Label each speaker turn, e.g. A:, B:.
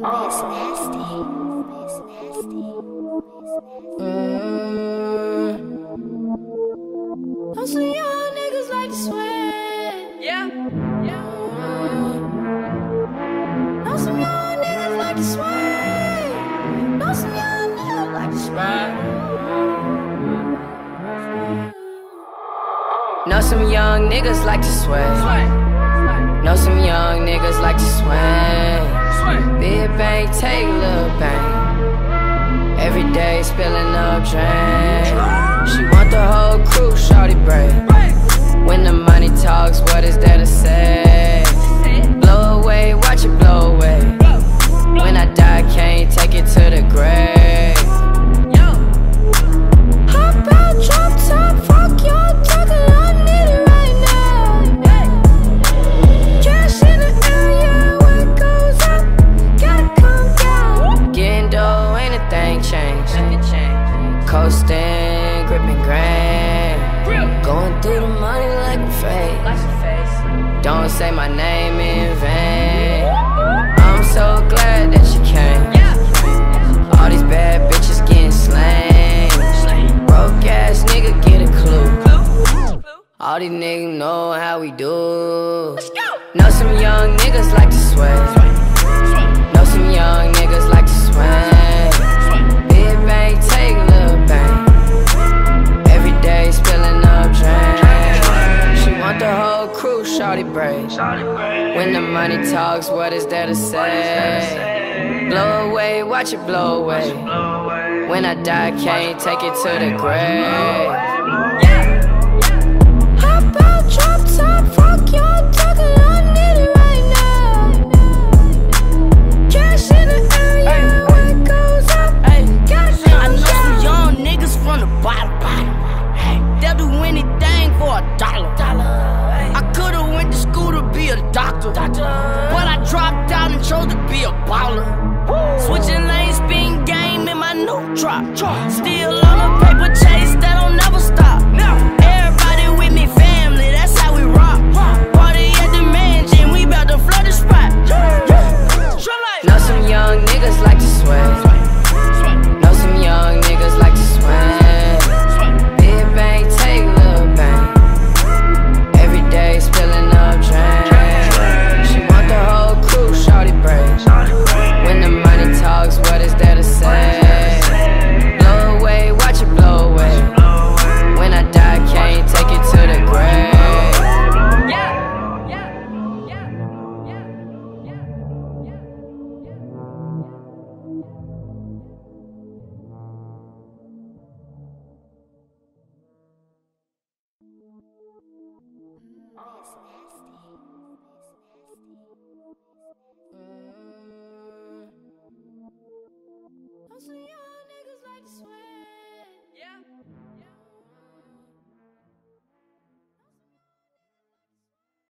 A: It's nasty. It's nasty. Know some young niggas like to sweat. Yeah. Know some young niggas like to sweat. Know some young niggas like to sweat. Know some young niggas like to sweat. Know some young niggas like to swing. Big bang, take a little bang. Every day spilling up drain. She want the whole crew, shawty break. When the money talks, what is there to say? Blow away, watch it blow away. When I die, can't take it to the grave. Hop out, drop top, fuck your talking, I need it right now. Cash in the area, what goes up, gotta come down. Getting dough, ain't a thing changed. Coasting, gripping grain. Going through the money like a fake. Don't say my name in vain. I'm so glad that she came. All these bad bitches getting slain. Broke ass nigga get a clue. All these niggas know how we do. Know some young niggas like to sweat. Know some young niggas like to swing. Big bang, take a little bang. Every day spilling up drain. She want the whole crew, shawty break. When the money talks, what is there to say? Blow away, watch it blow away. When I die, can't take it to the grave. Hop out, drop top, fuck your talking, I need it right now. Cash in the area, what goes up, gotta come
B: I know some
A: down.
B: young niggas from the bottom. They'll do anything for $1. I could've went to school to be a doctor, but I dropped out and chose to be a baller. Switching lanes, spin game in my new drop. Still on a paper chase that don't never stop. Everybody with me, family, that's how we rock. Party at the mansion, we bout to flood the spot.
A: Know some young niggas like to sweat. Know some young niggas like to swing. Big bang, take a little bang. Every day spilling up drain. She want the whole crew, shawty break. When the money talks, what is there to say? Blow away, watch it blow away. When I die, can't take it to the grave. It's nasty.